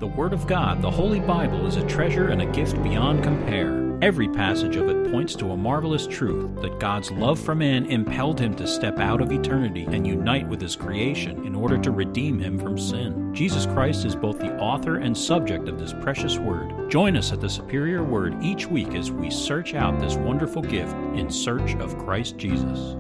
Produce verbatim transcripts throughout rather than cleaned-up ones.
The Word of God, the Holy Bible, is a treasure and a gift beyond compare. Every passage of it points to a marvelous truth that God's love for man impelled him to step out of eternity and unite with his creation in order to redeem him from sin. Jesus Christ is both the author and subject of this precious Word. Join us at the Superior Word each week as we search out this wonderful gift in search of Christ Jesus.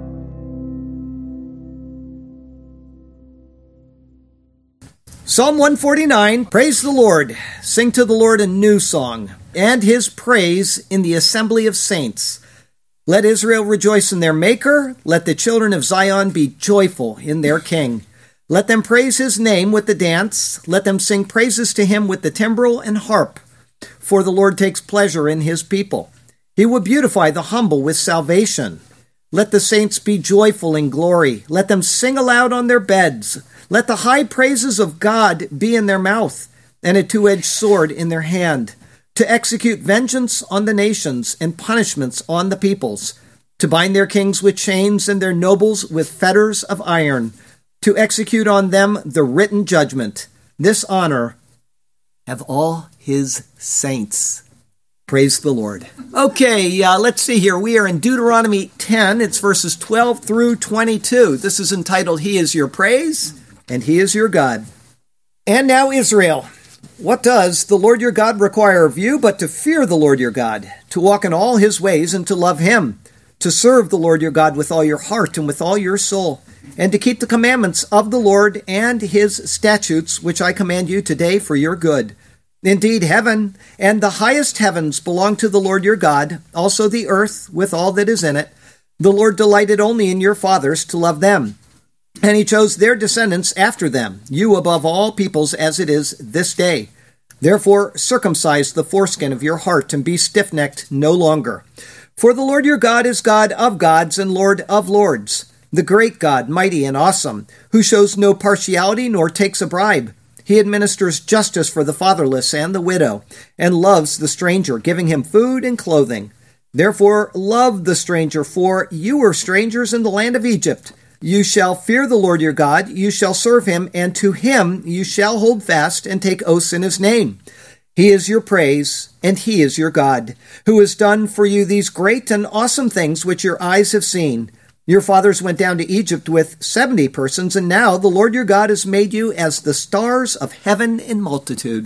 Psalm one forty-nine, praise the Lord. Sing to the Lord a new song, and his praise in the assembly of saints. Let Israel rejoice in their Maker. Let the children of Zion be joyful in their King. Let them praise his name with the dance. Let them sing praises to him with the timbrel and harp. For the Lord takes pleasure in his people. He will beautify the humble with salvation. Let the saints be joyful in glory. Let them sing aloud on their beds. Let the high praises of God be in their mouth, and a two-edged sword in their hand, to execute vengeance on the nations and punishments on the peoples, to bind their kings with chains and their nobles with fetters of iron, to execute on them the written judgment. This honor have all his saints. Praise the Lord. Okay, uh, let's see here. We are in Deuteronomy ten. It's verses twelve through twenty-two. This is entitled, He is Your Praise, and He is Your God. And now Israel, what does the Lord your God require of you but to fear the Lord your God, to walk in all his ways and to love him, to serve the Lord your God with all your heart and with all your soul, and to keep the commandments of the Lord and his statutes, which I command you today for your good. Indeed, heaven and the highest heavens belong to the Lord your God, also the earth with all that is in it. The Lord delighted only in your fathers to love them, and he chose their descendants after them, you above all peoples as it is this day. Therefore circumcise the foreskin of your heart, and be stiff-necked no longer. For the Lord your God is God of gods and Lord of lords, the great God, mighty and awesome, who shows no partiality nor takes a bribe. He administers justice for the fatherless and the widow, and loves the stranger, giving him food and clothing. Therefore love the stranger, for you were strangers in the land of Egypt. You shall fear the Lord your God, you shall serve him, and to him you shall hold fast and take oaths in his name. He is your praise, and he is your God, who has done for you these great and awesome things which your eyes have seen. Your fathers went down to Egypt with seventy persons, and now the Lord your God has made you as the stars of heaven in multitude.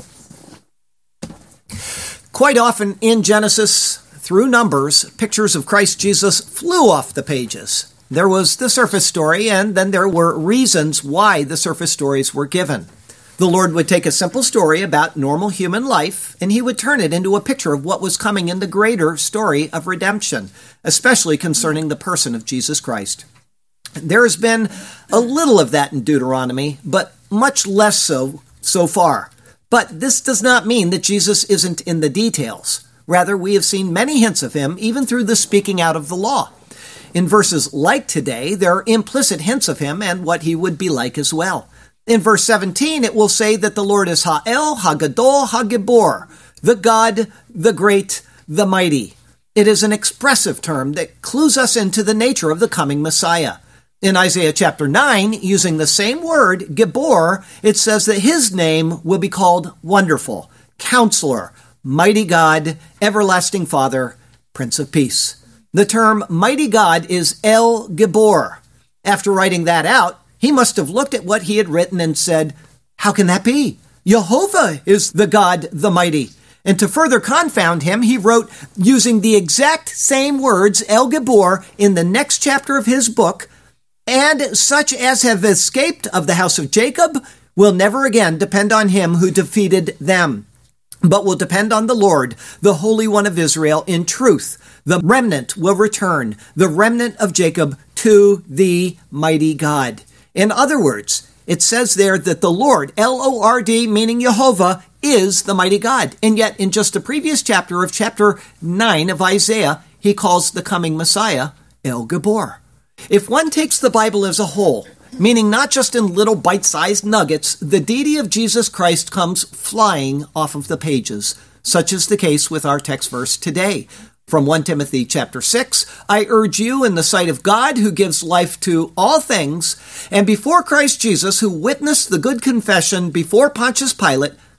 Quite often in Genesis, through Numbers, pictures of Christ Jesus flew off the pages. There was the surface story, and then there were reasons why the surface stories were given. The Lord would take a simple story about normal human life, and he would turn it into a picture of what was coming in the greater story of redemption, especially concerning the person of Jesus Christ. There has been a little of that in Deuteronomy, but much less so so far. But this does not mean that Jesus isn't in the details. Rather, we have seen many hints of him, even through the speaking out of the law. In verses like today, there are implicit hints of him and what he would be like as well. In verse seventeen, it will say that the Lord is Ha'el, Hagadol, Hagibor, the God, the great, the mighty. It is an expressive term that clues us into the nature of the coming Messiah. In Isaiah chapter nine, using the same word, Gibor, it says that his name will be called Wonderful, Counselor, Mighty God, Everlasting Father, Prince of Peace. The term Mighty God is El Gibor. After writing that out, he must have looked at what he had written and said, how can that be? Jehovah is the God, the mighty. And to further confound him, he wrote using the exact same words, El Gibor, in the next chapter of his book, and such as have escaped of the house of Jacob will never again depend on him who defeated them, but will depend on the Lord, the Holy One of Israel, in truth. The remnant will return, the remnant of Jacob, to the mighty God. In other words, it says there that the Lord, L O R D, meaning Jehovah, is the mighty God. And yet, in just the previous chapter of chapter nine of Isaiah, he calls the coming Messiah El Gibor. If one takes the Bible as a whole, meaning not just in little bite-sized nuggets, the deity of Jesus Christ comes flying off of the pages. Such is the case with our text verse today. From First Timothy chapter six, I urge you in the sight of God, who gives life to all things, and before Christ Jesus, who witnessed the good confession before Pontius Pilate,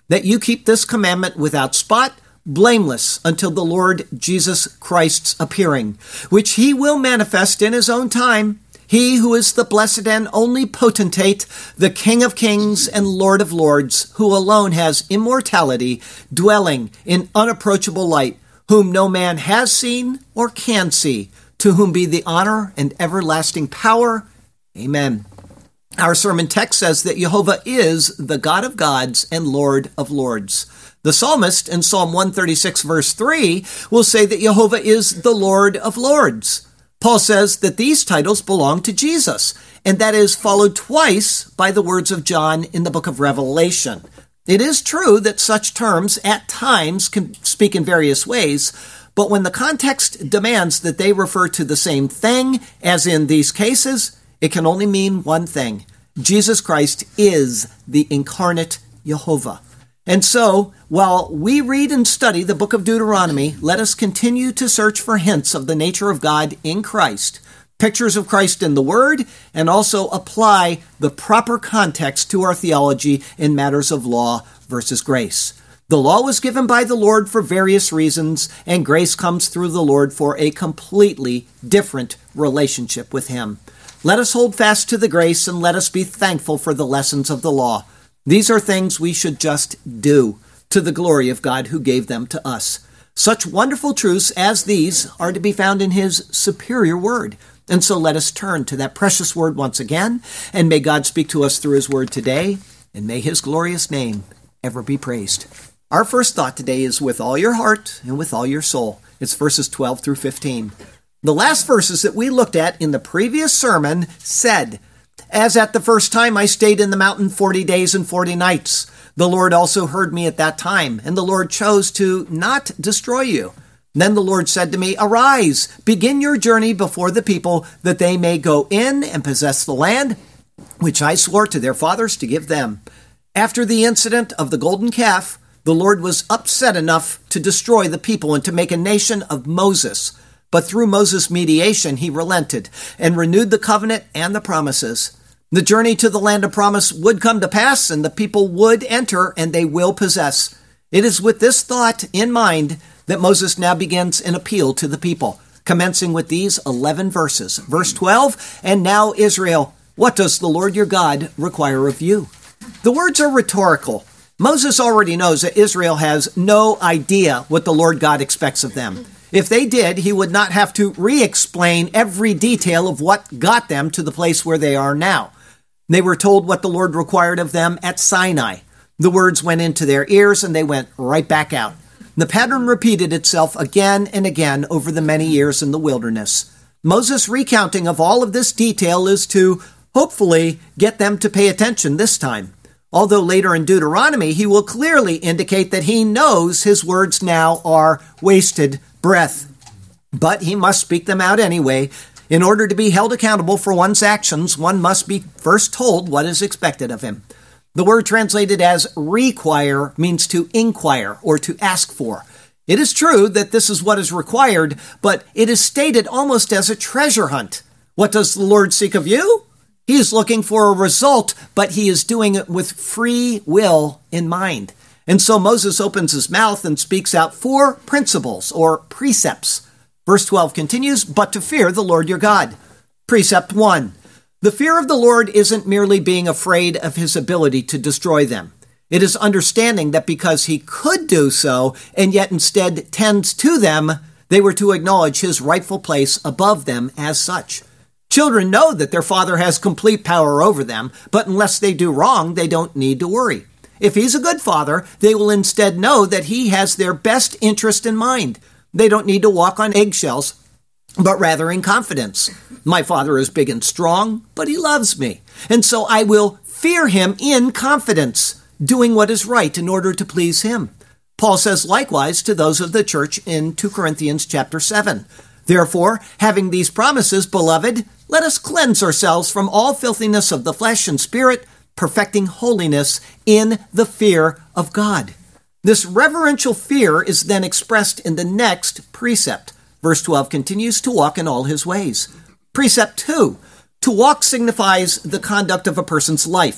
that you keep this commandment without spot, blameless, until the Lord Jesus Christ's appearing, which he will manifest in his own time, he who is the blessed and only potentate, the King of kings and Lord of lords, who alone has immortality, dwelling in unapproachable light, whom no man has seen or can see, to whom be the honor and everlasting power. Amen. Our sermon text says that Jehovah is the God of gods and Lord of lords. The psalmist in Psalm one thirty-six verse three will say that Jehovah is the Lord of lords. Paul says that these titles belong to Jesus, and that is followed twice by the words of John in the book of Revelation. It is true that such terms at times can speak in various ways, but when the context demands that they refer to the same thing, as in these cases, it can only mean one thing. Jesus Christ is the incarnate Jehovah. And so, while we read and study the book of Deuteronomy, let us continue to search for hints of the nature of God in Christ, pictures of Christ in the Word, and also apply the proper context to our theology in matters of law versus grace. The law was given by the Lord for various reasons, and grace comes through the Lord for a completely different relationship with Him. Let us hold fast to the grace, and let us be thankful for the lessons of the law. These are things we should just do to the glory of God who gave them to us. Such wonderful truths as these are to be found in His superior word. And so let us turn to that precious word once again, and may God speak to us through His word today, and may His glorious name ever be praised. Our first thought today is with all your heart and with all your soul. It's verses twelve through fifteen. The last verses that we looked at in the previous sermon said, "As at the first time I stayed in the mountain forty days and forty nights. The Lord also heard me at that time, and the Lord chose to not destroy you. Then the Lord said to me, Arise, begin your journey before the people, that they may go in and possess the land, which I swore to their fathers to give them." After the incident of the golden calf, the Lord was upset enough to destroy the people and to make a nation of Moses. But through Moses' mediation, he relented and renewed the covenant and the promises. The journey to the land of promise would come to pass, and the people would enter, and they will possess. It is with this thought in mind that Moses now begins an appeal to the people, commencing with these eleven verses. Verse twelve, "And now, Israel, what does the Lord your God require of you?" The words are rhetorical. Moses already knows that Israel has no idea what the Lord God expects of them. If they did, he would not have to re-explain every detail of what got them to the place where they are now. They were told what the Lord required of them at Sinai. The words went into their ears and they went right back out. The pattern repeated itself again and again over the many years in the wilderness. Moses' recounting of all of this detail is to, hopefully, get them to pay attention this time. Although later in Deuteronomy, he will clearly indicate that he knows his words now are wasted breath. But he must speak them out anyway. In order to be held accountable for one's actions, one must be first told what is expected of him. The word translated as require means to inquire or to ask for. It is true that this is what is required, but it is stated almost as a treasure hunt. What does the Lord seek of you? He is looking for a result, but he is doing it with free will in mind. And so Moses opens his mouth and speaks out four principles or precepts. Verse twelve continues, "But to fear the Lord your God." Precept one, the fear of the Lord isn't merely being afraid of his ability to destroy them. It is understanding that because he could do so, and yet instead tends to them, they were to acknowledge his rightful place above them as such. Children know that their father has complete power over them, but unless they do wrong, they don't need to worry. If he's a good father, they will instead know that he has their best interest in mind. They don't need to walk on eggshells, but rather in confidence. My father is big and strong, but he loves me. And so I will fear him in confidence, doing what is right in order to please him. Paul says likewise to those of the church in Second Corinthians chapter seven. Therefore, having these promises, beloved, let us cleanse ourselves from all filthiness of the flesh and spirit, perfecting holiness in the fear of God. This reverential fear is then expressed in the next precept. Verse twelve continues, to walk in all his ways. Precept two, to walk signifies the conduct of a person's life.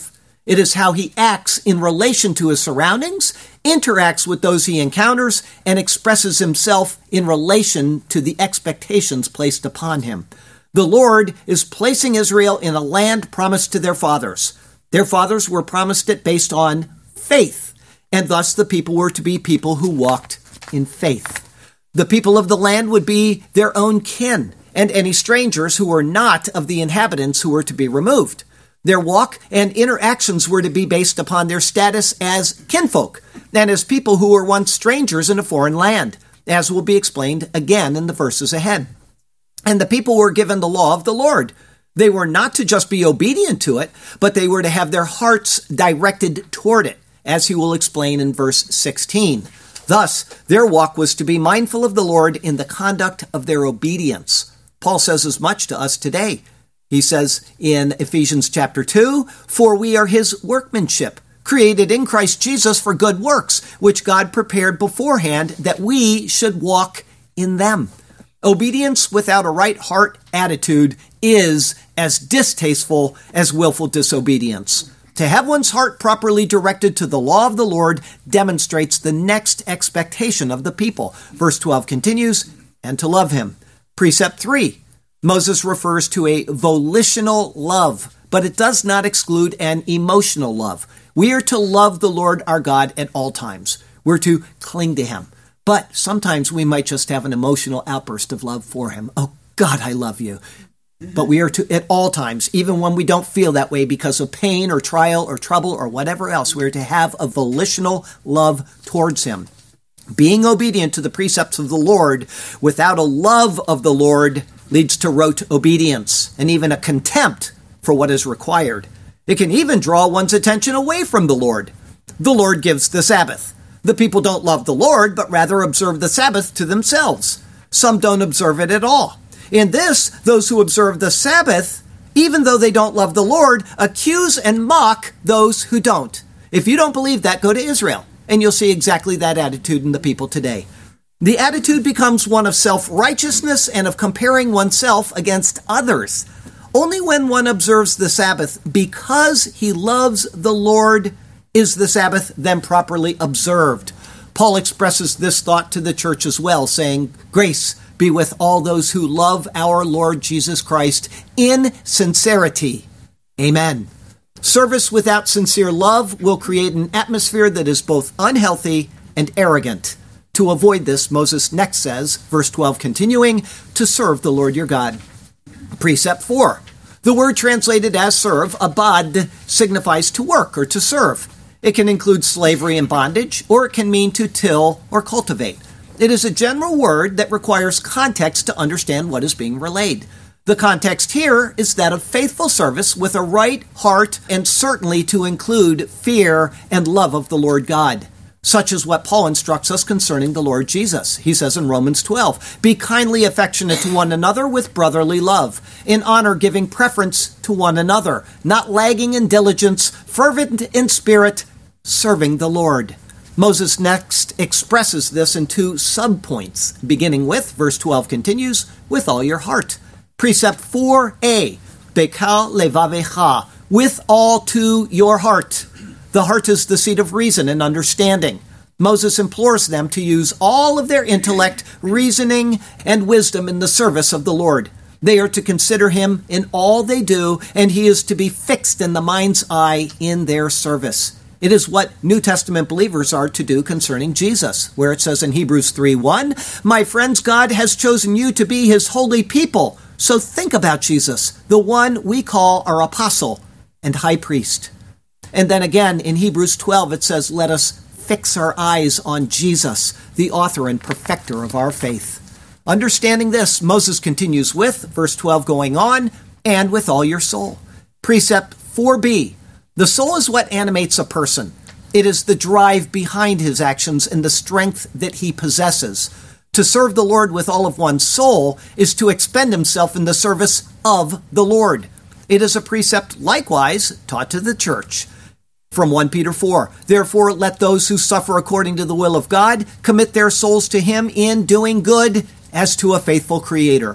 It is how he acts in relation to his surroundings, interacts with those he encounters, and expresses himself in relation to the expectations placed upon him. The Lord is placing Israel in a land promised to their fathers. Their fathers were promised it based on faith, and thus the people were to be people who walked in faith. The people of the land would be their own kin, and any strangers who were not of the inhabitants who were to be removed. Their walk and interactions were to be based upon their status as kinfolk, and as people who were once strangers in a foreign land, as will be explained again in the verses ahead. And the people were given the law of the Lord. They were not to just be obedient to it, but they were to have their hearts directed toward it, as he will explain in verse sixteen. Thus, their walk was to be mindful of the Lord in the conduct of their obedience. Paul says as much to us today. He says in Ephesians chapter two, "For we are his workmanship, created in Christ Jesus for good works, which God prepared beforehand that we should walk in them." Obedience without a right heart attitude is as distasteful as willful disobedience. To have one's heart properly directed to the law of the Lord demonstrates the next expectation of the people. Verse twelve continues, "And to love him." Precept three. Moses refers to a volitional love, but it does not exclude an emotional love. We are to love the Lord our God at all times. We're to cling to him. But sometimes we might just have an emotional outburst of love for him. Oh, God, I love you. But we are to, at all times, even when we don't feel that way because of pain or trial or trouble or whatever else, we're to have a volitional love towards him. Being obedient to the precepts of the Lord without a love of the Lord leads to rote obedience and even a contempt for what is required. It can even draw one's attention away from the Lord. The Lord gives the Sabbath. The people don't love the Lord, but rather observe the Sabbath to themselves. Some don't observe it at all. In this, those who observe the Sabbath, even though they don't love the Lord, accuse and mock those who don't. If you don't believe that, go to Israel, and you'll see exactly that attitude in the people today. The attitude becomes one of self-righteousness and of comparing oneself against others. Only when one observes the Sabbath because he loves the Lord is the Sabbath then properly observed. Paul expresses this thought to the church as well, saying, "Grace be with all those who love our Lord Jesus Christ in sincerity." Amen. Service without sincere love will create an atmosphere that is both unhealthy and arrogant. To avoid this, Moses next says, verse twelve continuing, "to serve the Lord your God." Precept four. The word translated as serve, abad, signifies to work or to serve. It can include slavery and bondage, or it can mean to till or cultivate. It is a general word that requires context to understand what is being relayed. The context here is that of faithful service with a right heart and certainly to include fear and love of the Lord God. Such is what Paul instructs us concerning the Lord Jesus. He says in Romans twelve, "Be kindly affectionate to one another with brotherly love, in honor giving preference to one another, not lagging in diligence, fervent in spirit, serving the Lord." Moses next expresses this in two subpoints, beginning with, verse twelve continues, "with all your heart." Precept four a, Bekal levavecha, with all to your heart. The heart is the seat of reason and understanding. Moses implores them to use all of their intellect, reasoning, and wisdom in the service of the Lord. They are to consider him in all they do, and he is to be fixed in the mind's eye in their service. It is what New Testament believers are to do concerning Jesus, where it says in Hebrews three one, "My friends, God has chosen you to be his holy people. So think about Jesus, the one we call our apostle and high priest." And then again in Hebrews twelve, it says, "Let us fix our eyes on Jesus, the author and perfecter of our faith." Understanding this, Moses continues with, verse twelve going on, "and with all your soul." Precept four b, the soul is what animates a person. It is the drive behind his actions and the strength that he possesses. To serve the Lord with all of one's soul is to expend himself in the service of the Lord. It is a precept likewise taught to the church. From First Peter four, "Therefore let those who suffer according to the will of God commit their souls to him in doing good as to a faithful Creator."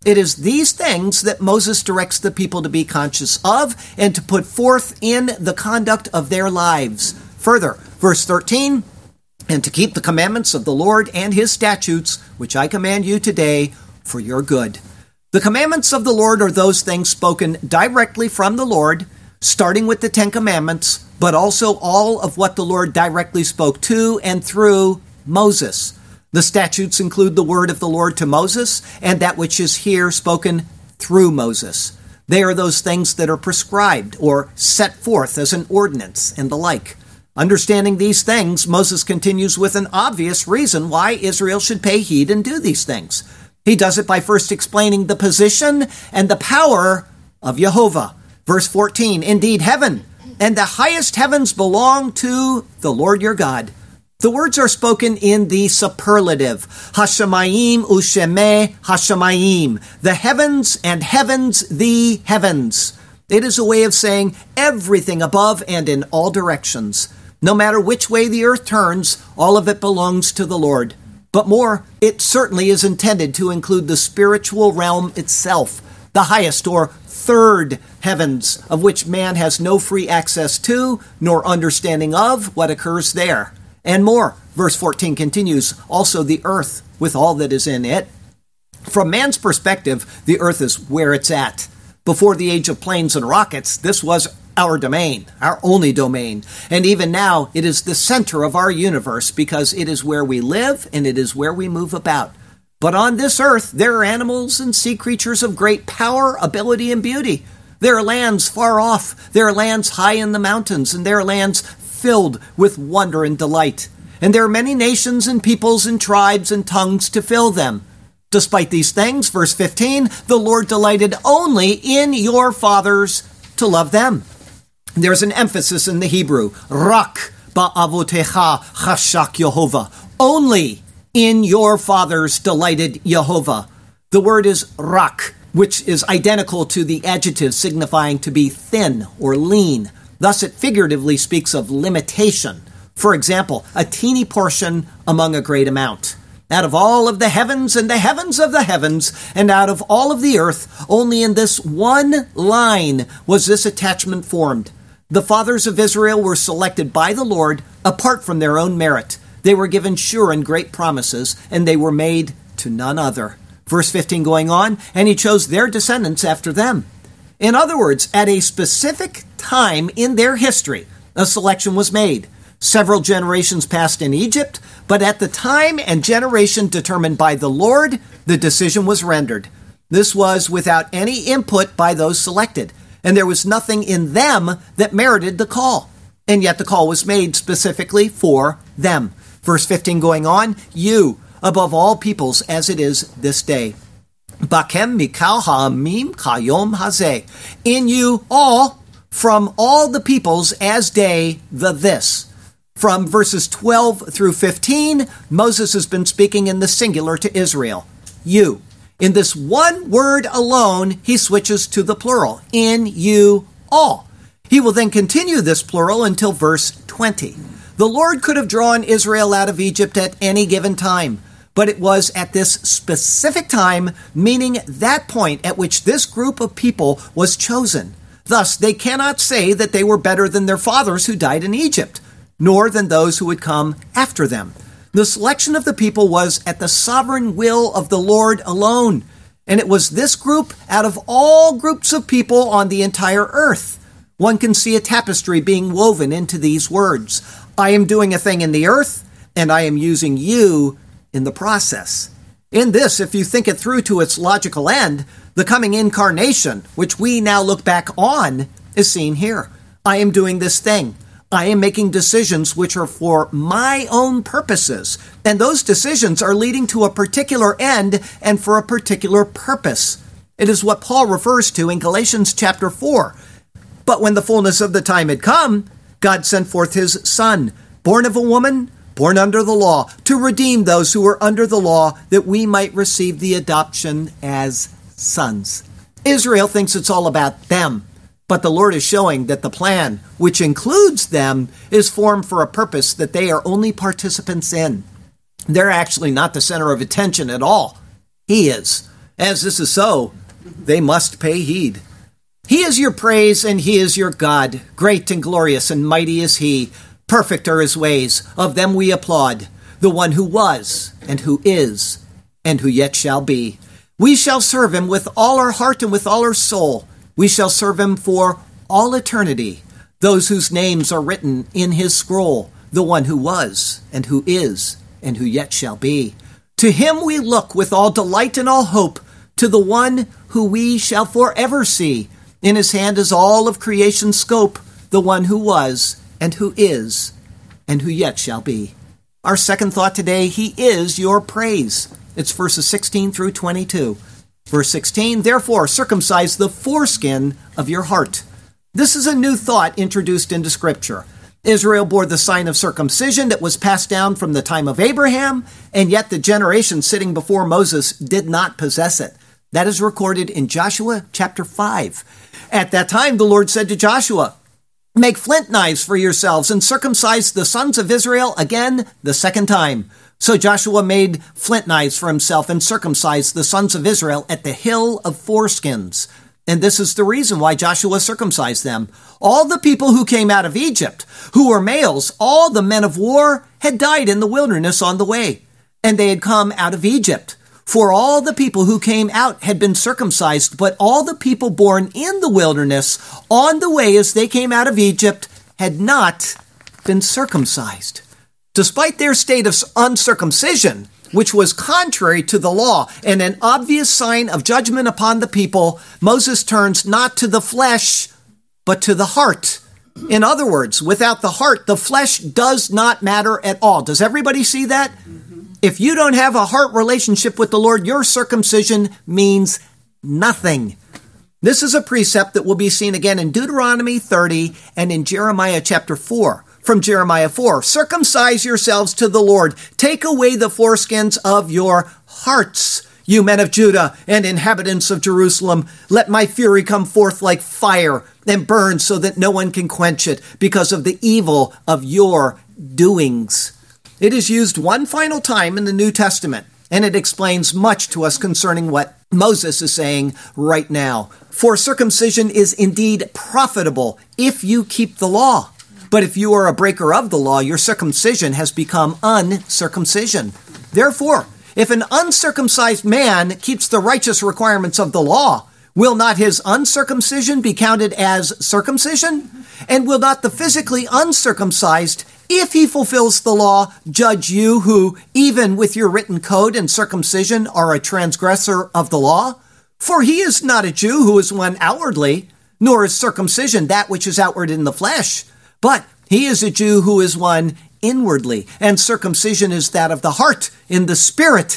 It is these things that Moses directs the people to be conscious of and to put forth in the conduct of their lives. Further, verse thirteen, and to keep the commandments of the Lord and his statutes, which I command you today for your good. The commandments of the Lord are those things spoken directly from the Lord, starting with the Ten Commandments, but also all of what the Lord directly spoke to and through Moses. The statutes include the word of the Lord to Moses and that which is here spoken through Moses. They are those things that are prescribed or set forth as an ordinance and the like. Understanding these things, Moses continues with an obvious reason why Israel should pay heed and do these things. He does it by first explaining the position and the power of Jehovah. Verse fourteen, indeed, heaven and the highest heavens belong to the Lord your God. The words are spoken in the superlative, Hashemayim ushemeh Hashemayim, the heavens and heavens, the heavens. It is a way of saying everything above and in all directions. No matter which way the earth turns, all of it belongs to the Lord. But more, it certainly is intended to include the spiritual realm itself, the highest or third heavens, of which man has no free access to, nor understanding of what occurs there. And more, verse fourteen continues, also the earth with all that is in it. From man's perspective, the earth is where it's at. Before the age of planes and rockets, this was our domain, our only domain. And even now, it is the center of our universe because it is where we live and it is where we move about. But on this earth, there are animals and sea creatures of great power, ability, and beauty. There are lands far off. There are lands high in the mountains, and there are lands filled with wonder and delight. And there are many nations and peoples and tribes and tongues to fill them. Despite these things, verse fifteen, the Lord delighted only in your fathers to love them. There's an emphasis in the Hebrew, rak ba'avotecha chashak Yehovah. Only in your fathers delighted Jehovah. The word is rak, which is identical to the adjective signifying to be thin or lean. Thus, it figuratively speaks of limitation. For example, a teeny portion among a great amount. Out of all of the heavens and the heavens of the heavens, and out of all of the earth, only in this one line was this attachment formed. The fathers of Israel were selected by the Lord apart from their own merit. They were given sure and great promises, and they were made to none other. Verse fifteen going on, and he chose their descendants after them. In other words, at a specific time in their history, a selection was made. Several generations passed in Egypt, but at the time and generation determined by the Lord, the decision was rendered. This was without any input by those selected, and there was nothing in them that merited the call. And yet the call was made specifically for them. Verse fifteen going on, you, above all peoples as it is this day. Bakem mikal ha'amim kayom hazeh. In you all, from all the peoples as day, the this. From verses twelve through fifteen, Moses has been speaking in the singular to Israel. You. In this one word alone, he switches to the plural. In you all. He will then continue this plural until verse twenty. The Lord could have drawn Israel out of Egypt at any given time, but it was at this specific time, meaning that point at which this group of people was chosen. Thus, they cannot say that they were better than their fathers who died in Egypt, nor than those who would come after them. The selection of the people was at the sovereign will of the Lord alone, and it was this group out of all groups of people on the entire earth. One can see a tapestry being woven into these words. I am doing a thing in the earth, and I am using you in the process. In this, if you think it through to its logical end, the coming incarnation, which we now look back on, is seen here. I am doing this thing. I am making decisions which are for my own purposes, and those decisions are leading to a particular end and for a particular purpose. It is what Paul refers to in Galatians chapter four. But when the fullness of the time had come, God sent forth his Son, born of a woman, born under the law, to redeem those who were under the law, that we might receive the adoption as sons. Israel thinks it's all about them, but the Lord is showing that the plan, which includes them, is formed for a purpose that they are only participants in. They're actually not the center of attention at all. He is. As this is so, they must pay heed. He is your praise, and he is your God. Great and glorious and mighty is he. Perfect are his ways. Of them we applaud. The one who was, and who is, and who yet shall be. We shall serve him with all our heart and with all our soul. We shall serve him for all eternity. Those whose names are written in his scroll. The one who was, and who is, and who yet shall be. To him we look with all delight and all hope, to the one who we shall forever see. In his hand is all of creation's scope, the one who was, and who is, and who yet shall be. Our second thought today, he is your praise. It's verses sixteen through twenty-two. Verse sixteen, therefore circumcise the foreskin of your heart. This is a new thought introduced into Scripture. Israel bore the sign of circumcision that was passed down from the time of Abraham, and yet the generation sitting before Moses did not possess it. That is recorded in Joshua chapter five. At that time, the Lord said to Joshua, make flint knives for yourselves and circumcise the sons of Israel again the second time. So Joshua made flint knives for himself and circumcised the sons of Israel at the hill of foreskins. And this is the reason why Joshua circumcised them. All the people who came out of Egypt, who were males, all the men of war, had died in the wilderness on the way. And they had come out of Egypt. For all the people who came out had been circumcised, but all the people born in the wilderness on the way as they came out of Egypt had not been circumcised. Despite their state of uncircumcision, which was contrary to the law and an obvious sign of judgment upon the people, Moses turns not to the flesh, but to the heart. In other words, without the heart, the flesh does not matter at all. Does everybody see that? If you don't have a heart relationship with the Lord, your circumcision means nothing. This is a precept that will be seen again in Deuteronomy thirty and in Jeremiah chapter four. From Jeremiah four, circumcise yourselves to the Lord. Take away the foreskins of your hearts, you men of Judah and inhabitants of Jerusalem. Let my fury come forth like fire and burn so that no one can quench it because of the evil of your doings. It is used one final time in the New Testament, and it explains much to us concerning what Moses is saying right now. For circumcision is indeed profitable if you keep the law. But if you are a breaker of the law, your circumcision has become uncircumcision. Therefore, if an uncircumcised man keeps the righteous requirements of the law, will not his uncircumcision be counted as circumcision? And will not the physically uncircumcised, if he fulfills the law, judge you who, even with your written code and circumcision, are a transgressor of the law? For he is not a Jew who is one outwardly, nor is circumcision that which is outward in the flesh. But he is a Jew who is one inwardly, and circumcision is that of the heart, in the spirit,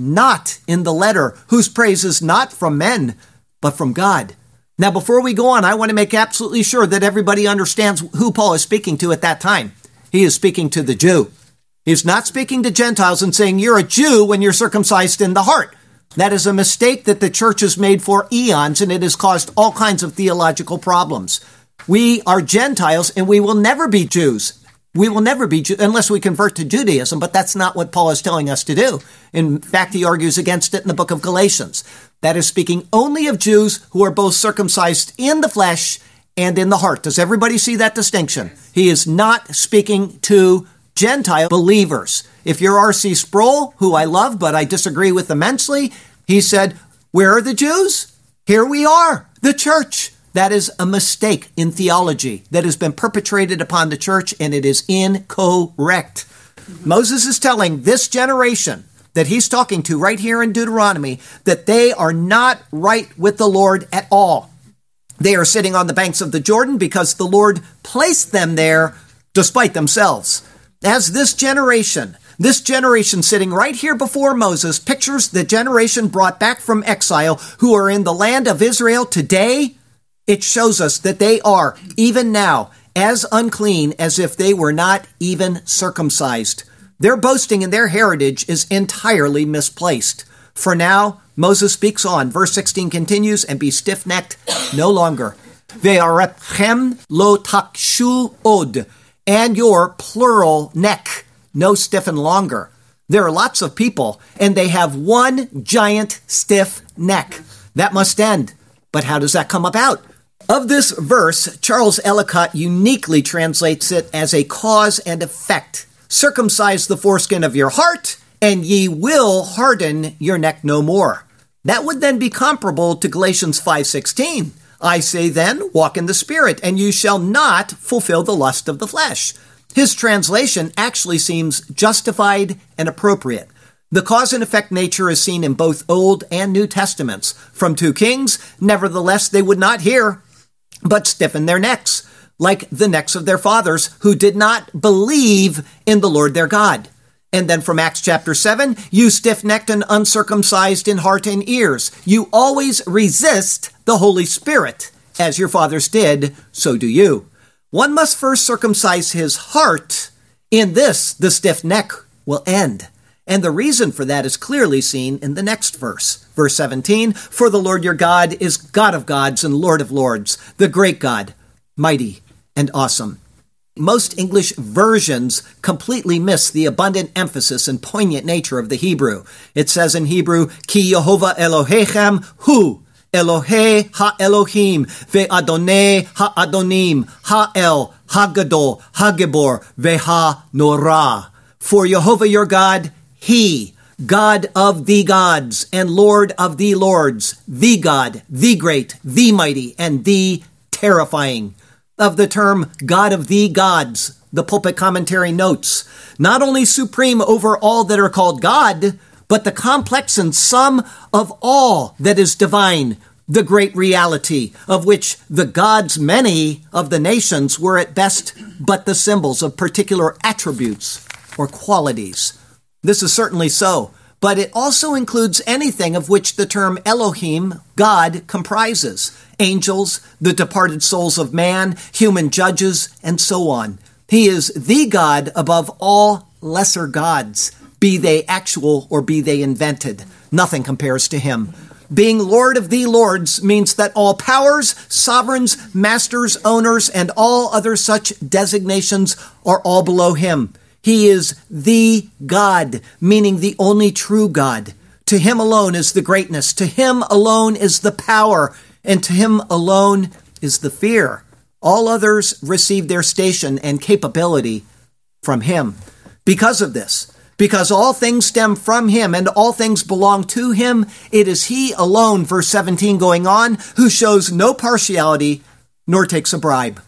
not in the letter, whose praise is not from men, but from God. Now, before we go on, I want to make absolutely sure that everybody understands who Paul is speaking to at that time. He is speaking to the Jew. He's not speaking to Gentiles and saying, you're a Jew when you're circumcised in the heart. That is a mistake that the church has made for eons, and it has caused all kinds of theological problems. We are Gentiles, and we will never be Jews. We will never be Jews unless we convert to Judaism, but that's not what Paul is telling us to do. In fact, he argues against it in the book of Galatians. That is speaking only of Jews who are both circumcised in the flesh and in the heart. Does everybody see that distinction? He is not speaking to Gentile believers. If you're R C Sproul, who I love, but I disagree with immensely, he said, where are the Jews? Here we are, the church. That is a mistake in theology that has been perpetrated upon the church, and it is incorrect. Moses is telling this generation that he's talking to right here in Deuteronomy that they are not right with the Lord at all. They are sitting on the banks of the Jordan because the Lord placed them there despite themselves. As this generation, this generation sitting right here before Moses pictures the generation brought back from exile who are in the land of Israel today, it shows us that they are, even now, as unclean as if they were not even circumcised. Their boasting in their heritage is entirely misplaced. For now, Moses speaks on. Verse sixteen continues, and be stiff-necked no longer. Ve'arepchem lo takshu od, and your plural neck no stiffen longer. There are lots of people, and they have one giant stiff neck. That must end. But how does that come about? Of this verse, Charles Ellicott uniquely translates it as a cause and effect. Circumcise the foreskin of your heart, and ye will harden your neck no more. That would then be comparable to Galatians five sixteen. I say then, walk in the Spirit, and you shall not fulfill the lust of the flesh. His translation actually seems justified and appropriate. The cause and effect nature is seen in both Old and New Testaments. From two kings, nevertheless they would not hear, but stiffen their necks, like the necks of their fathers, who did not believe in the Lord their God. And then from Acts chapter seven, you stiff-necked and uncircumcised in heart and ears. You always resist the Holy Spirit. As your fathers did, so do you. One must first circumcise his heart. In this, the stiff neck will end. And the reason for that is clearly seen in the next verse. Verse seventeen, for the Lord your God is God of gods and Lord of lords, the great God, mighty and awesome. Most English versions completely miss the abundant emphasis and poignant nature of the Hebrew. It says in Hebrew, Ki Yehovah Elohechem Hu, Elohei ha-Elohim, ve'Adonai ha-Adonim, ha-El, ha-Gadol, ha-Gibor, ve'ha-Norah. For Yehovah your God, He, God of the gods and Lord of the lords, the God, the great, the mighty, and the terrifying. Of the term God of the gods, the pulpit commentary notes, not only supreme over all that are called God, but the complex and sum of all that is divine, the great reality, of which the gods many of the nations were at best but the symbols of particular attributes or qualities. This is certainly so, but it also includes anything of which the term Elohim, God, comprises. Angels, the departed souls of man, human judges, and so on. He is the God above all lesser gods, be they actual or be they invented. Nothing compares to him. Being Lord of the lords means that all powers, sovereigns, masters, owners, and all other such designations are all below him. He is the God, meaning the only true God. To him alone is the greatness. To him alone is the power. And to him alone is the fear. All others receive their station and capability from him. Because of this, because all things stem from him and all things belong to him, it is he alone, verse seventeen going on, who shows no partiality nor takes a bribe.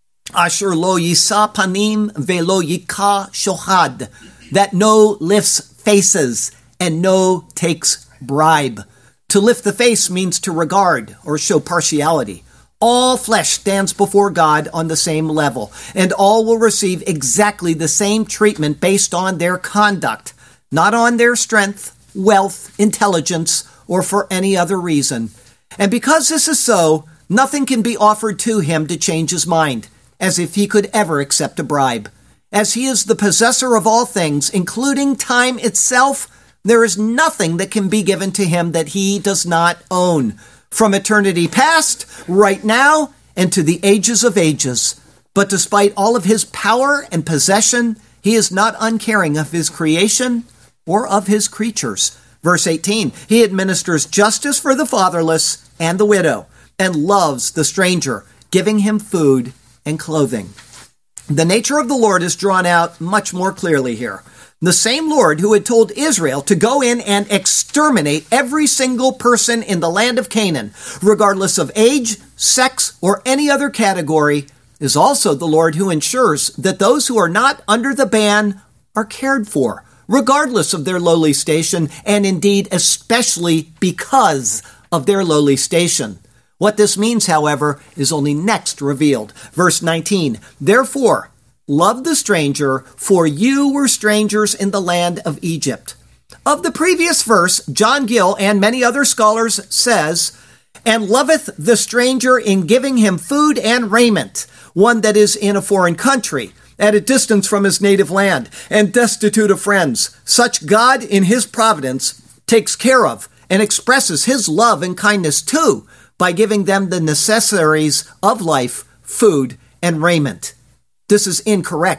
Asher lo yisa panim velo yika shohad, that no lifts faces and no takes bribe. To lift the face means to regard or show partiality. All flesh stands before God on the same level, and all will receive exactly the same treatment based on their conduct, not on their strength, wealth, intelligence, or for any other reason. And because this is so, nothing can be offered to him to change his mind, as if he could ever accept a bribe. As he is the possessor of all things, including time itself, there is nothing that can be given to him that he does not own, from eternity past, right now, and to the ages of ages. But despite all of his power and possession, he is not uncaring of his creation or of his creatures. Verse eighteen, he administers justice for the fatherless and the widow, and loves the stranger, giving him food and clothing. The nature of the Lord is drawn out much more clearly here. The same Lord who had told Israel to go in and exterminate every single person in the land of Canaan, regardless of age, sex, or any other category, is also the Lord who ensures that those who are not under the ban are cared for, regardless of their lowly station, and indeed especially because of their lowly station. What this means, however, is only next revealed. Verse nineteen, therefore, love the stranger, for you were strangers in the land of Egypt. Of the previous verse, John Gill and many other scholars says, and loveth the stranger in giving him food and raiment, one that is in a foreign country, at a distance from his native land, and destitute of friends. Such God in his providence takes care of and expresses his love and kindness too, by giving them the necessaries of life, food, and raiment. This is incorrect.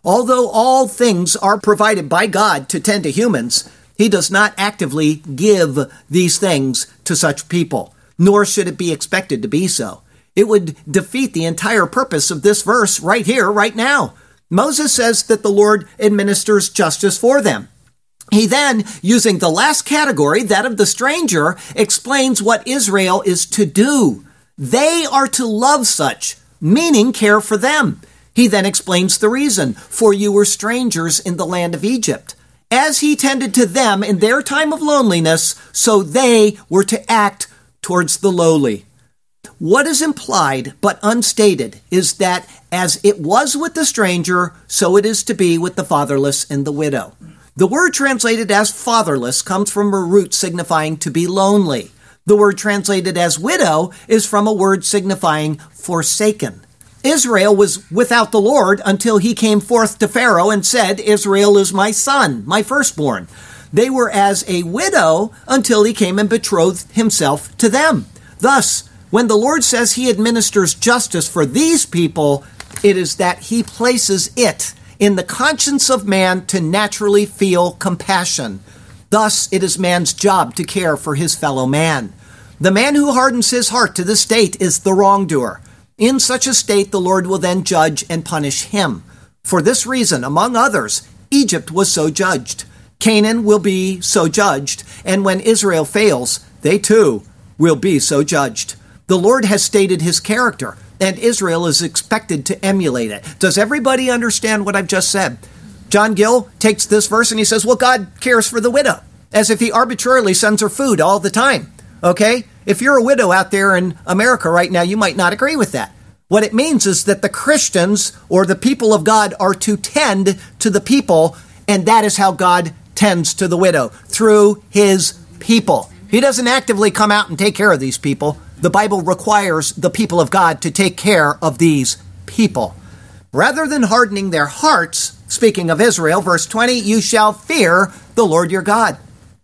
Although all things are provided by God to tend to humans, he does not actively give these things to such people, nor should it be expected to be so. It would defeat the entire purpose of this verse right here, right now. Moses says that the Lord administers justice for them. He then, using the last category, that of the stranger, explains what Israel is to do. They are to love such, meaning care for them. He then explains the reason, for you were strangers in the land of Egypt. As he tended to them in their time of loneliness, so they were to act towards the lowly. What is implied but unstated is that as it was with the stranger, so it is to be with the fatherless and the widow. The word translated as fatherless comes from a root signifying to be lonely. The word translated as widow is from a word signifying forsaken. Israel was without the Lord until he came forth to Pharaoh and said, Israel is my son, my firstborn. They were as a widow until he came and betrothed himself to them. Thus, when the Lord says he administers justice for these people, it is that he places it in the conscience of man to naturally feel compassion. Thus, it is man's job to care for his fellow man. The man who hardens his heart to the state is the wrongdoer. In such a state, the Lord will then judge and punish him. For this reason, among others, Egypt was so judged. Canaan will be so judged, and when Israel fails, they too will be so judged. The Lord has stated his character, and Israel is expected to emulate it. Does everybody understand what I've just said? John Gill takes this verse and he says, well, God cares for the widow, as if he arbitrarily sends her food all the time. Okay? If you're a widow out there in America right now, you might not agree with that. What it means is that the Christians or the people of God are to tend to the people, and that is how God tends to the widow, through his people. He doesn't actively come out and take care of these people. The Bible requires the people of God to take care of these people. Rather than hardening their hearts, speaking of Israel, verse twenty, you shall fear the Lord your God.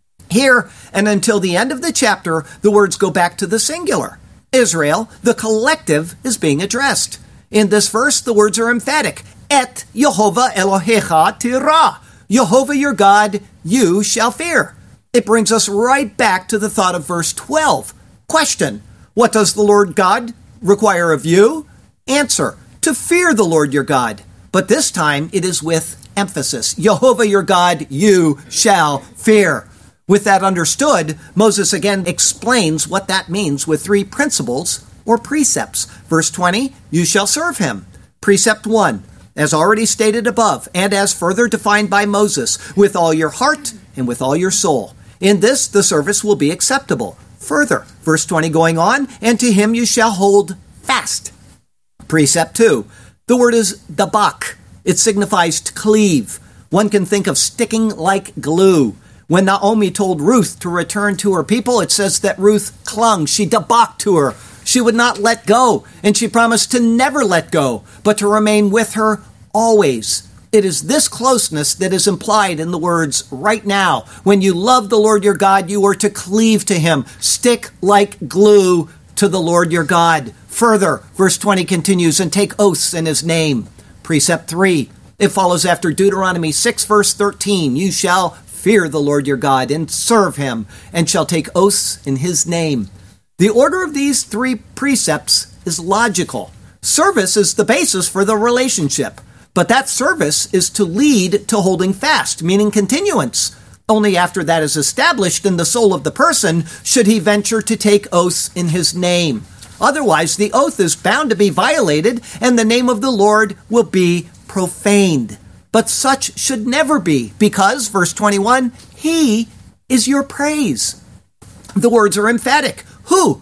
Here, and until the end of the chapter, the words go back to the singular. Israel, the collective, is being addressed. In this verse, the words are emphatic. Et Yehovah Elohecha tirah. Jehovah your God, you shall fear. It brings us right back to the thought of verse twelve. Question, what does the Lord God require of you? Answer, to fear the Lord your God. But this time it is with emphasis. Jehovah your God, you shall fear. With that understood, Moses again explains what that means with three principles or precepts. Verse twenty, you shall serve him. Precept one, as already stated above, and as further defined by Moses, with all your heart and with all your soul. In this, the service will be acceptable. Further, verse twenty going on, and to him you shall hold fast. Precept two, the word is dabak. It signifies to cleave. One can think of sticking like glue. When Naomi told Ruth to return to her people, it says that Ruth clung. She dabaked to her. She would not let go, and she promised to never let go, but to remain with her always. It is this closeness that is implied in the words right now. When you love the Lord your God, you are to cleave to him. Stick like glue to the Lord your God. Further, verse twenty continues, and take oaths in his name. Precept three, it follows after Deuteronomy six, verse thirteen. You shall fear the Lord your God and serve him, and shall take oaths in his name. The order of these three precepts is logical. Service is the basis for the relationship, but that service is to lead to holding fast, meaning continuance. Only after that is established in the soul of the person should he venture to take oaths in his name. Otherwise, the oath is bound to be violated, and the name of the Lord will be profaned. But such should never be, because, verse twenty-one, he is your praise. The words are emphatic. Hu,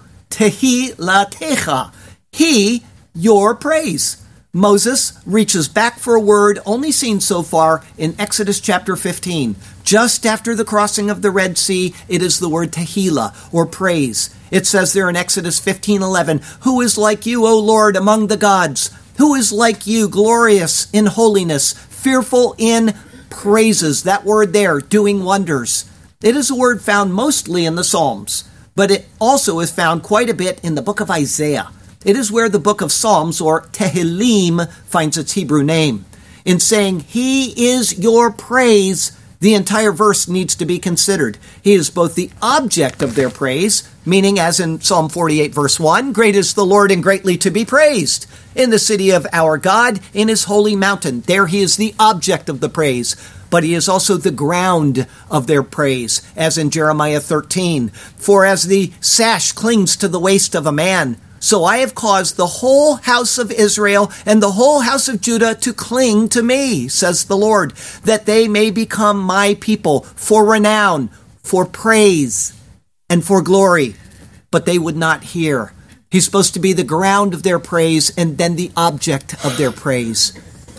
tehilatecha. He, your praise. Moses reaches back for a word only seen so far in Exodus chapter fifteen. Just after the crossing of the Red Sea, it is the word tehillah, or praise. It says there in Exodus fifteen eleven, who is like you, O Lord, among the gods? Who is like you, glorious in holiness, fearful in praises? That word there, doing wonders. It is a word found mostly in the Psalms, but it also is found quite a bit in the book of Isaiah. It is where the book of Psalms, or Tehillim, finds its Hebrew name. in saying he is your praise, the entire verse needs to be considered. He is both the object of their praise, meaning as in Psalm forty-eight verse one, great is the Lord and greatly to be praised in the city of our God, in his holy mountain. There he is the object of the praise, but he is also the ground of their praise, as in Jeremiah thirteen. For as the sash clings to the waist of a man, so I have caused the whole house of Israel and the whole house of Judah to cling to me, says the Lord, that they may become my people for renown, for praise, and for glory. But they would not hear. He's supposed to be the ground of their praise and then the object of their praise.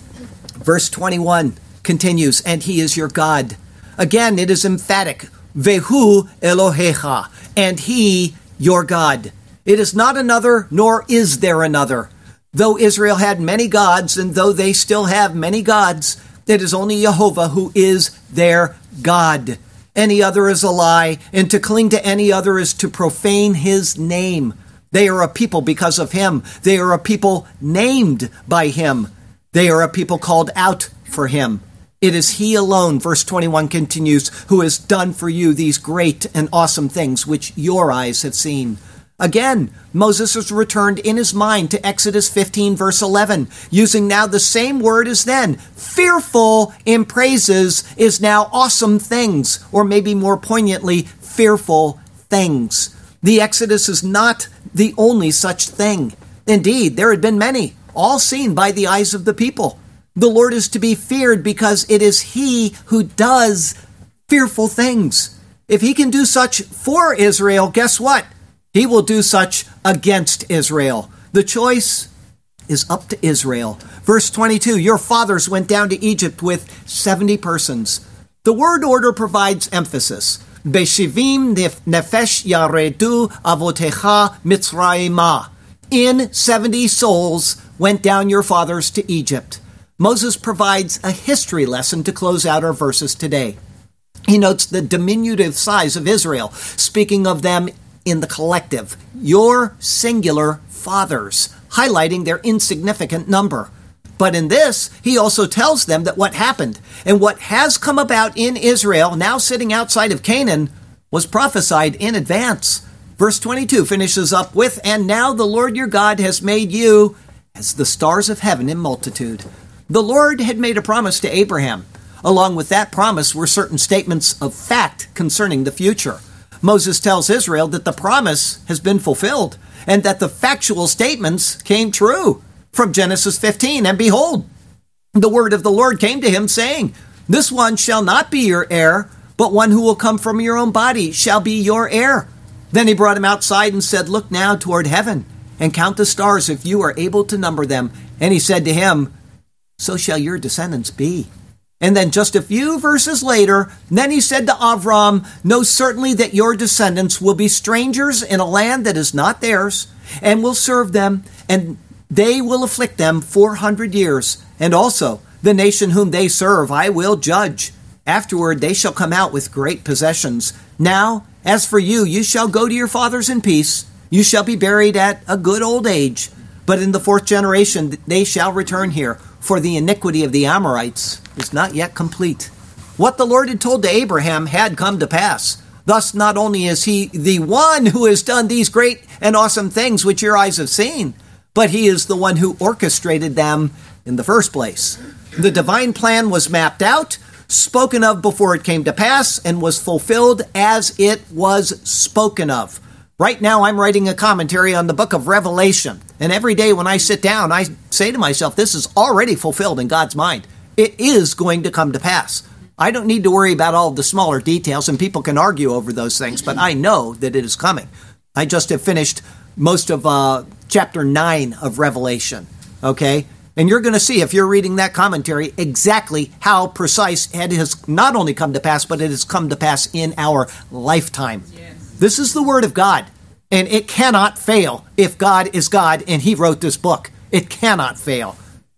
Verse twenty-one continues, and he is your God. Again, it is emphatic. Vehu Elohecha, and he your God. It is not another, nor is there another. Though Israel had many gods, and though they still have many gods, it is only Jehovah who is their God. Any other is a lie, and to cling to any other is to profane his name. They are a people because of him. They are a people named by him. They are a people called out for him. It is he alone, verse twenty-one continues, who has done for you these great and awesome things which your eyes have seen. Again, Moses has returned in his mind to Exodus fifteen, verse eleven, using now the same word as then. Fearful in praises is now awesome things, or maybe more poignantly, fearful things. The Exodus is not the only such thing. Indeed, there had been many, all seen by the eyes of the people. The Lord is to be feared because it is he who does fearful things. If he can do such for Israel, guess what? He will do such against Israel. The choice is up to Israel. Verse twenty-two, your fathers went down to Egypt with seventy persons. The word order provides emphasis. Beshivim nefesh yaredu avotecha mitzrayimah. In seventy souls went down your fathers to Egypt. Moses provides a history lesson to close out our verses today. He notes the diminutive size of Israel, speaking of them in the collective, your singular fathers, highlighting their insignificant number. But in this, he also tells them that what happened and what has come about in Israel, now sitting outside of Canaan, was prophesied in advance. Verse twenty-two finishes up with, and now the Lord your God has made you as the stars of heaven in multitude. The Lord had made a promise to Abraham. Along with that promise were certain statements of fact concerning the future. Moses tells Israel that the promise has been fulfilled and that the factual statements came true. From Genesis fifteen, and behold, the word of the Lord came to him saying, this one shall not be your heir, but one who will come from your own body shall be your heir. Then he brought him outside and said, look now toward heaven and count the stars if you are able to number them. And he said to him, so shall your descendants be. And then just a few verses later, then he said to Avram, know certainly that your descendants will be strangers in a land that is not theirs, and will serve them, and they will afflict them four hundred years. And also, the nation whom they serve I will judge. Afterward they shall come out with great possessions. Now, as for you, you shall go to your fathers in peace. You shall be buried at a good old age. But in the fourth generation they shall return here, for the iniquity of the Amorites is not yet complete. What the Lord had told to Abraham had come to pass. Thus, not only is he the one who has done these great and awesome things which your eyes have seen, but he is the one who orchestrated them in the first place. The divine plan was mapped out, spoken of before it came to pass, and was fulfilled as it was spoken of. Right now, I'm writing a commentary on the book of Revelation, and every day when I sit down, I say to myself, this is already fulfilled in God's mind. It is going to come to pass. I don't need to worry about all the smaller details, and people can argue over those things, but I know that it is coming. I just have finished most of uh, chapter nine of Revelation, okay? And you're going to see, if you're reading that commentary, exactly how precise it has not only come to pass, but it has come to pass in our lifetime. Yes. This is the Word of God, and it cannot fail if God is God and he wrote this book. It cannot fail.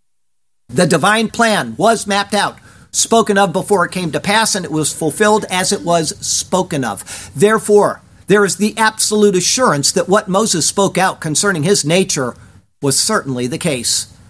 The divine plan was mapped out, spoken of before it came to pass, and it was fulfilled as it was spoken of. Therefore, there is the absolute assurance that what Moses spoke out concerning his nature was certainly the case.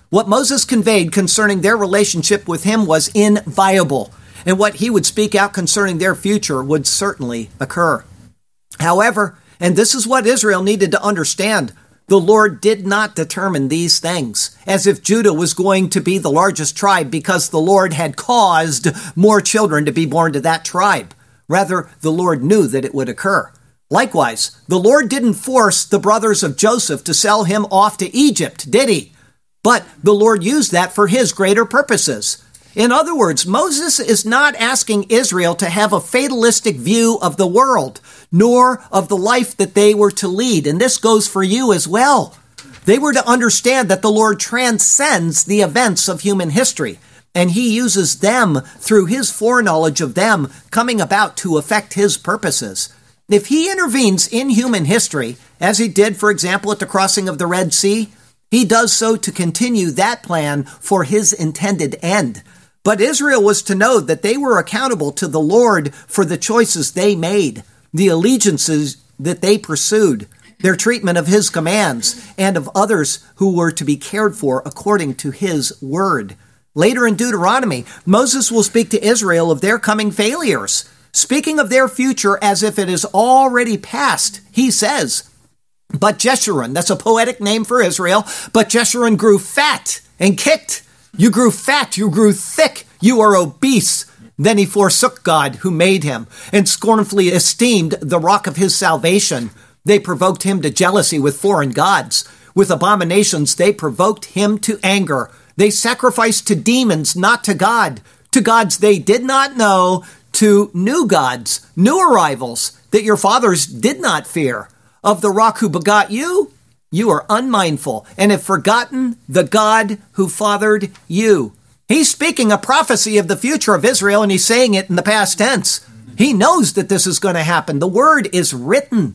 What Moses conveyed concerning their relationship with him was inviolable, and what he would speak out concerning their future would certainly occur. However, and this is what Israel needed to understand, the Lord did not determine these things, as if Judah was going to be the largest tribe because the Lord had caused more children to be born to that tribe. Rather, the Lord knew that it would occur. Likewise, the Lord didn't force the brothers of Joseph to sell him off to Egypt, did he? But the Lord used that for his greater purposes. In other words, Moses is not asking Israel to have a fatalistic view of the world, nor of the life that they were to lead. And this goes for you as well. They were to understand that the Lord transcends the events of human history, and he uses them through his foreknowledge of them coming about to effect his purposes. If he intervenes in human history, as he did, for example, at the crossing of the Red Sea, he does so to continue that plan for his intended end. But Israel was to know that they were accountable to the Lord for the choices they made, the allegiances that they pursued, their treatment of his commands, and of others who were to be cared for according to his word. Later in Deuteronomy, Moses will speak to Israel of their coming failures. Speaking of their future as if it is already past, he says, "But Jeshurun," that's a poetic name for Israel, "but Jeshurun grew fat and kicked. You grew fat, you grew thick, you are obese." Then he forsook God who made him and scornfully esteemed the rock of his salvation. They provoked him to jealousy with foreign gods. With abominations they provoked him to anger. They sacrificed to demons, not to God, to gods they did not know, to new gods, new arrivals that your fathers did not fear. Of the rock who begot you, you are unmindful and have forgotten the God who fathered you. He's speaking a prophecy of the future of Israel, and he's saying it in the past tense. He knows that this is going to happen. The word is written.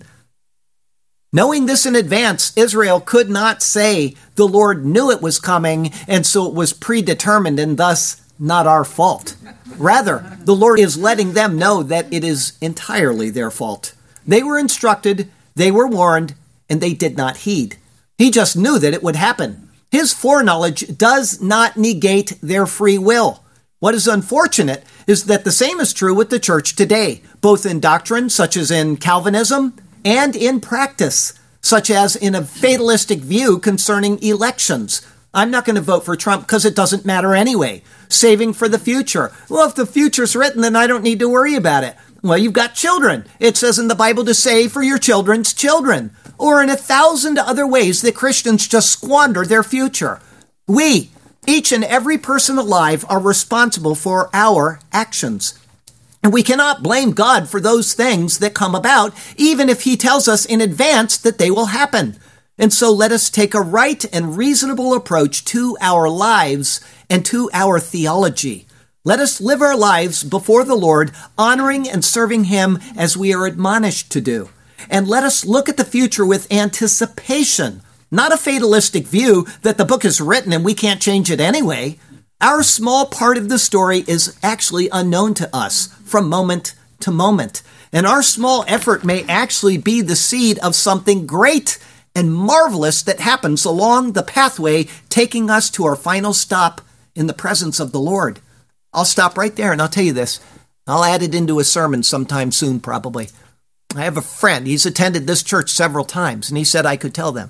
Knowing this in advance, Israel could not say the Lord knew it was coming, and so it was predetermined and thus not our fault. Rather, the Lord is letting them know that it is entirely their fault. They were instructed, they were warned, and they did not heed. He just knew that it would happen. His foreknowledge does not negate their free will. What is unfortunate is that the same is true with the church today, both in doctrine, such as in Calvinism, and in practice, such as in a fatalistic view concerning elections. I'm not going to vote for Trump because it doesn't matter anyway. Saving for the future. Well, if the future's written, then I don't need to worry about it. Well, you've got children. It says in the Bible to save for your children's children. Or in a thousand other ways that Christians just squander their future. We, each and every person alive, are responsible for our actions. And we cannot blame God for those things that come about, even if he tells us in advance that they will happen. And so let us take a right and reasonable approach to our lives and to our theology. Let us live our lives before the Lord, honoring and serving him as we are admonished to do. And let us look at the future with anticipation, not a fatalistic view that the book is written and we can't change it anyway. Our small part of the story is actually unknown to us from moment to moment. And our small effort may actually be the seed of something great and marvelous that happens along the pathway, taking us to our final stop in the presence of the Lord. I'll stop right there and I'll tell you this. I'll add it into a sermon sometime soon, probably. I have a friend. He's attended this church several times, and he said I could tell them.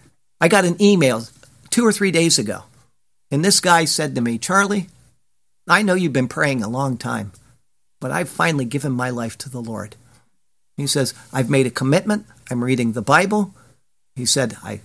I got an email two or three days ago, and this guy said to me, "Charlie, I know you've been praying a long time, but I've finally given my life to the Lord." He says, "I've made a commitment. I'm reading the Bible." He said, "I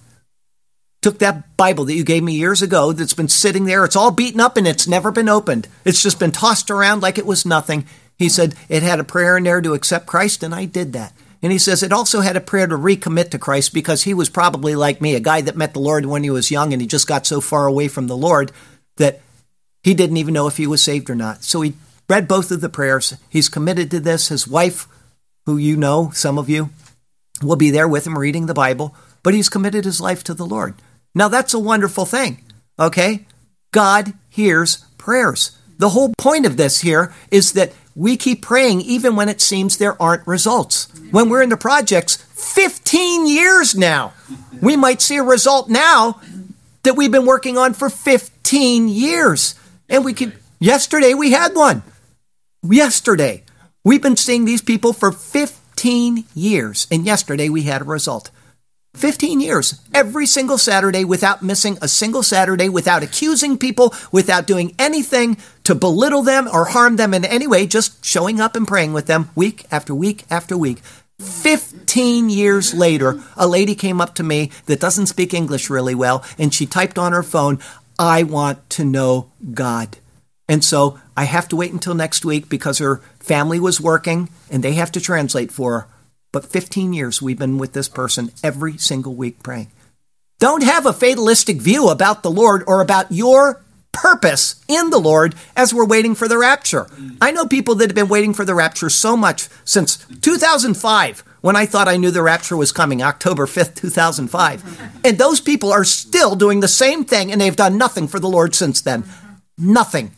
took that Bible that you gave me years ago that's been sitting there. It's all beaten up and it's never been opened. It's just been tossed around like it was nothing." He said, "It had a prayer in there to accept Christ, and I did that." And he says, it also had a prayer to recommit to Christ because he was probably like me, a guy that met the Lord when he was young, and he just got so far away from the Lord that he didn't even know if he was saved or not. So he read both of the prayers. He's committed to this. His wife, who you know, some of you, will be there with him reading the Bible, but he's committed his life to the Lord. Now, that's a wonderful thing, okay? God hears prayers. The whole point of this here is that we keep praying even when it seems there aren't results. When we're in the projects, fifteen years now, we might see a result now, that we've been working on for fifteen years. And we can, yesterday we had one. Yesterday. We've been seeing these people for fifteen years. And yesterday we had a result. fifteen years, every single Saturday, without missing a single Saturday, without accusing people, without doing anything to belittle them or harm them in any way, just showing up and praying with them week after week after week. fifteen years later, a lady came up to me that doesn't speak English really well, and she typed on her phone, "I want to know God." And so I have to wait until next week because her family was working, and they have to translate for her. But fifteen years we've been with this person every single week praying. Don't have a fatalistic view about the Lord or about your purpose in the Lord as we're waiting for the rapture. I know people that have been waiting for the rapture so much since two thousand five, when I thought I knew the rapture was coming, October fifth, two thousand five. And those people are still doing the same thing, and they've done nothing for the Lord since then. Nothing.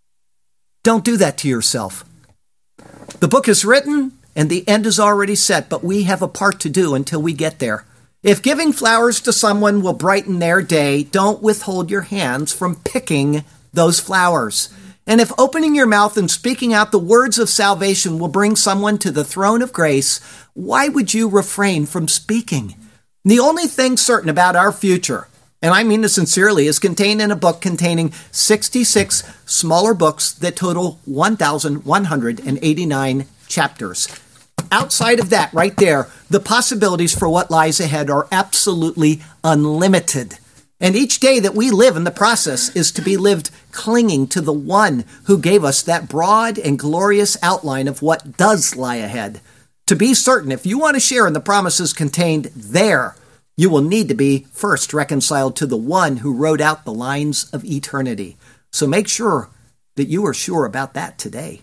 Don't do that to yourself. The book is written, and the end is already set, but we have a part to do until we get there. If giving flowers to someone will brighten their day, don't withhold your hands from picking those flowers. And if opening your mouth and speaking out the words of salvation will bring someone to the throne of grace, why would you refrain from speaking? The only thing certain about our future, and I mean this sincerely, is contained in a book containing sixty-six smaller books that total one thousand one hundred eighty-nine chapters. Outside of that, right there, the possibilities for what lies ahead are absolutely unlimited. And each day that we live in the process is to be lived clinging to the one who gave us that broad and glorious outline of what does lie ahead. To be certain, if you want to share in the promises contained there, you will need to be first reconciled to the one who wrote out the lines of eternity. So make sure that you are sure about that today.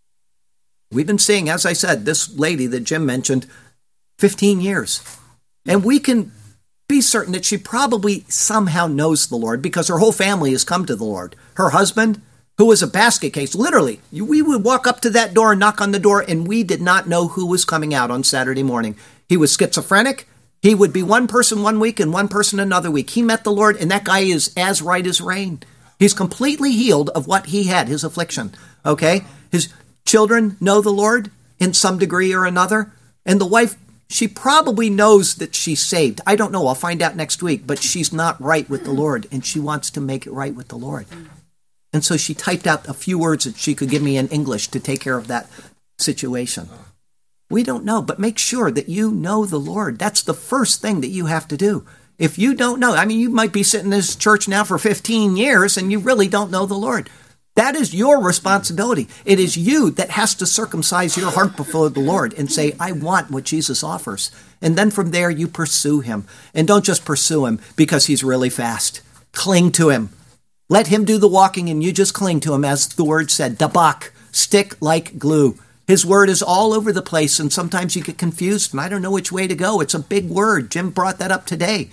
We've been seeing, as I said, this lady that Jim mentioned, fifteen years. And we can be certain that she probably somehow knows the Lord because her whole family has come to the Lord. Her husband, who was a basket case, literally, we would walk up to that door and knock on the door, and we did not know who was coming out on Saturday morning. He was schizophrenic. He would be one person one week and one person another week. He met the Lord, and that guy is as right as rain. He's completely healed of what he had, his affliction. Okay? His children know the Lord in some degree or another. And the wife, she probably knows that she's saved. I don't know. I'll find out next week. But she's not right with the Lord, and she wants to make it right with the Lord. And so she typed out a few words that she could give me in English to take care of that situation. We don't know, but make sure that you know the Lord. That's the first thing that you have to do. If you don't know, I mean, you might be sitting in this church now for fifteen years, and you really don't know the Lord. That is your responsibility. It is you that has to circumcise your heart before the Lord and say, I want what Jesus offers. And then from there, you pursue him. And don't just pursue him because he's really fast. Cling to him. Let him do the walking and you just cling to him, as the word said, dabak, stick like glue. His word is all over the place, and sometimes you get confused, and I don't know which way to go. It's a big word. Jim brought that up today.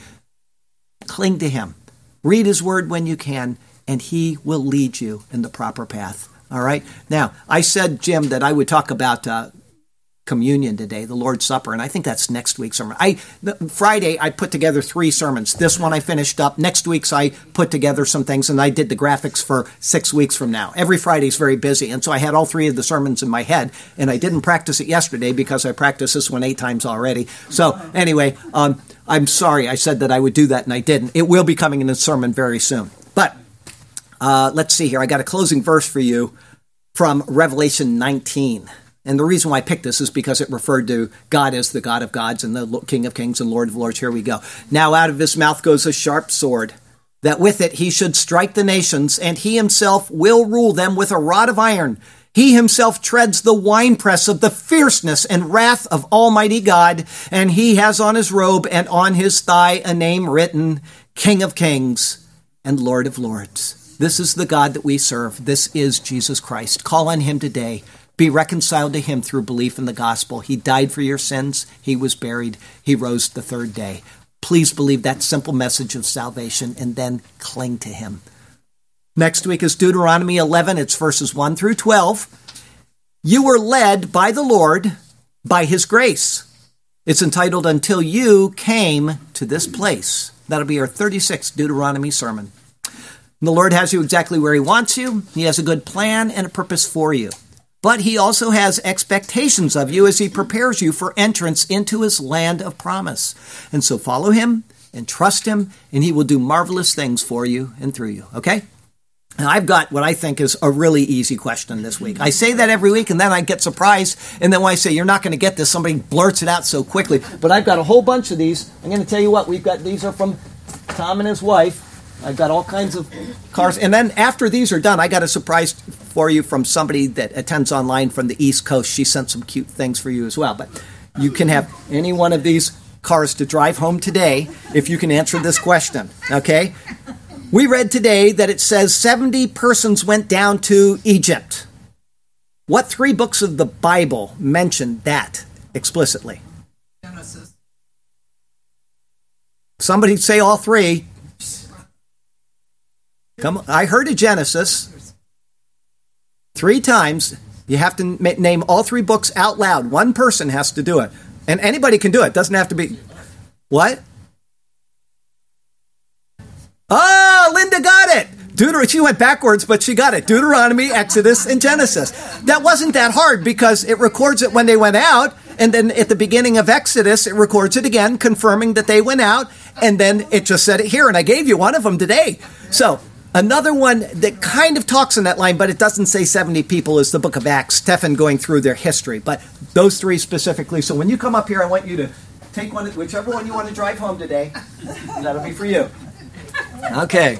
Cling to him. Read his word when you can, and he will lead you in the proper path. All right? Now, I said, Jim, that I would talk about uh, communion today, the Lord's Supper, and I think that's next week's sermon. I Friday, I put together three sermons. This one I finished up. Next week's I put together some things, and I did the graphics for six weeks from now. Every Friday's very busy, and so I had all three of the sermons in my head, and I didn't practice it yesterday because I practiced this one eight times already. So anyway, um, I'm sorry I said that I would do that, and I didn't. It will be coming in a sermon very soon. But uh, let's see here. I got a closing verse for you from Revelation nineteen. And the reason why I picked this is because it referred to God as the God of gods and the King of kings and Lord of lords. Here we go. Now out of his mouth goes a sharp sword, that with it he should strike the nations, and he himself will rule them with a rod of iron. He himself treads the winepress of the fierceness and wrath of Almighty God, and he has on his robe and on his thigh a name written, King of kings and Lord of lords. This is the God that we serve. This is Jesus Christ. Call on him today. Be reconciled to him through belief in the gospel. He died for your sins. He was buried. He rose the third day. Please believe that simple message of salvation and then cling to him. Next week is Deuteronomy eleven. It's verses one through twelve. You were led by the Lord by his grace. It's entitled, Until You Came to This Place. That'll be our thirty-sixth Deuteronomy sermon. The Lord has you exactly where he wants you. He has a good plan and a purpose for you. But he also has expectations of you as he prepares you for entrance into his land of promise. And so follow him and trust him, and he will do marvelous things for you and through you, okay? And I've got what I think is a really easy question this week. I say that every week, and then I get surprised, and then when I say, you're not going to get this, somebody blurts it out so quickly. But I've got a whole bunch of these. I'm going to tell you what, we've got, these are from Tom and his wife. I've got all kinds of cars. And then after these are done, I got a surprise for you from somebody that attends online from the East Coast. She sent some cute things for you as well. But you can have any one of these cars to drive home today if you can answer this question, okay? We read today that it says seventy persons went down to Egypt. What three books of the Bible mention that explicitly? Genesis. Somebody say all three. Come on. I heard of Genesis three times. You have to ma- name all three books out loud. One person has to do it. And anybody can do it. Doesn't have to be. What? Oh, Linda got it. Deuter- she went backwards, but she got it. Deuteronomy, Exodus, and Genesis. That wasn't that hard because it records it when they went out. And then at the beginning of Exodus, it records it again, confirming that they went out. And then it just said it here. And I gave you one of them today. So another one that kind of talks in that line, but it doesn't say seventy people, is the book of Acts. Stephen going through their history. But those three specifically. So when you come up here, I want you to take one, whichever one you want to drive home today. That'll be for you. Okay.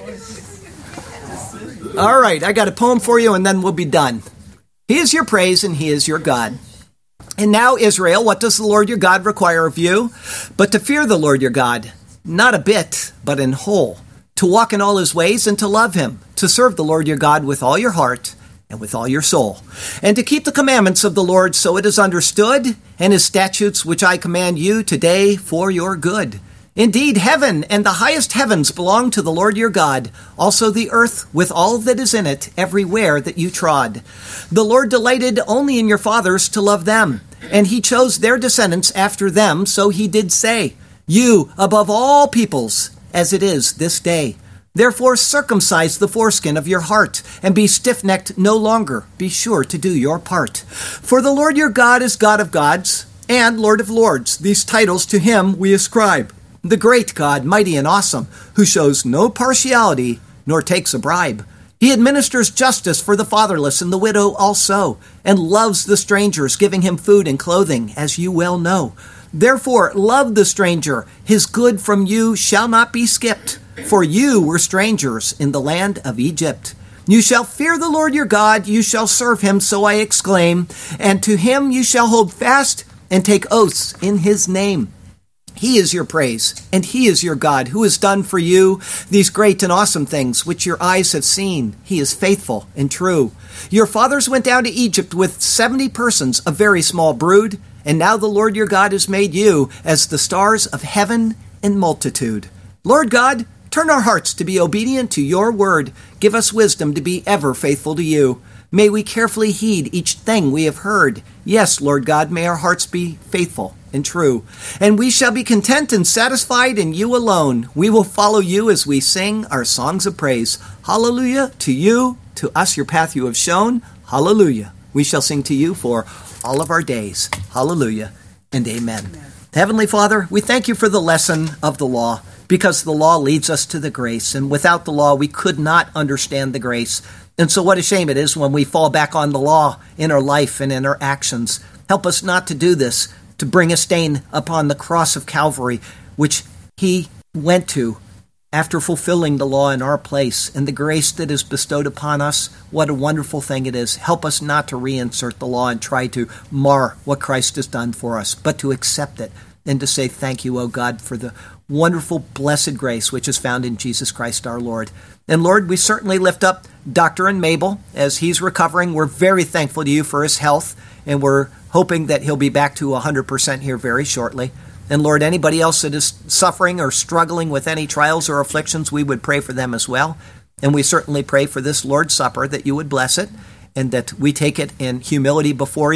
All right, I got a poem for you, and then we'll be done. He is your praise, and he is your God. And now, Israel, what does the Lord your God require of you? But to fear the Lord your God, not a bit, but in whole, to walk in all his ways and to love him, to serve the Lord your God with all your heart and with all your soul, and to keep the commandments of the Lord so it is understood, and his statutes which I command you today for your good. Indeed, heaven and the highest heavens belong to the Lord your God, also the earth with all that is in it, everywhere that you trod. The Lord delighted only in your fathers to love them, and he chose their descendants after them, so he did say, you above all peoples, as it is this day. Therefore circumcise the foreskin of your heart, and be stiff-necked no longer. Be sure to do your part. For the Lord your God is God of gods, and Lord of lords. These titles to him we ascribe. The great God, mighty and awesome, who shows no partiality, nor takes a bribe. He administers justice for the fatherless and the widow also, and loves the strangers, giving him food and clothing, as you well know. Therefore love the stranger. His good from you shall not be skipped, for you were strangers in the land of Egypt. You shall fear the Lord your God, you shall serve him, so I exclaim, and to him you shall hold fast and take oaths in his name. He is your praise, and he is your God, who has done for you these great and awesome things which your eyes have seen. He is faithful and true. Your fathers went down to Egypt with seventy persons, a very small brood, and now the Lord your God has made you as the stars of heaven in multitude. Lord God, turn our hearts to be obedient to your word. Give us wisdom to be ever faithful to you. May we carefully heed each thing we have heard. Yes, Lord God, may our hearts be faithful and true. And we shall be content and satisfied in you alone. We will follow you as we sing our songs of praise. Hallelujah to you, to us your path you have shown. Hallelujah. We shall sing to you for all of our days. Hallelujah and amen. Amen. Heavenly Father, we thank you for the lesson of the law, because the law leads us to the grace. And without the law, we could not understand the grace. And so what a shame it is when we fall back on the law in our life and in our actions. Help us not to do this, to bring a stain upon the cross of Calvary, which he went to after fulfilling the law in our place. And the grace that is bestowed upon us, what a wonderful thing it is. Help us not to reinsert the law and try to mar what Christ has done for us, but to accept it and to say thank you, O God, for the wonderful, blessed grace which is found in Jesus Christ our Lord. And Lord, we certainly lift up Doctor and Mabel as he's recovering. We're very thankful to you for his health, and we're hoping that he'll be back to one hundred percent here very shortly. And Lord, anybody else that is suffering or struggling with any trials or afflictions, we would pray for them as well. And we certainly pray for this Lord's Supper, that you would bless it, and that we take it in humility before you,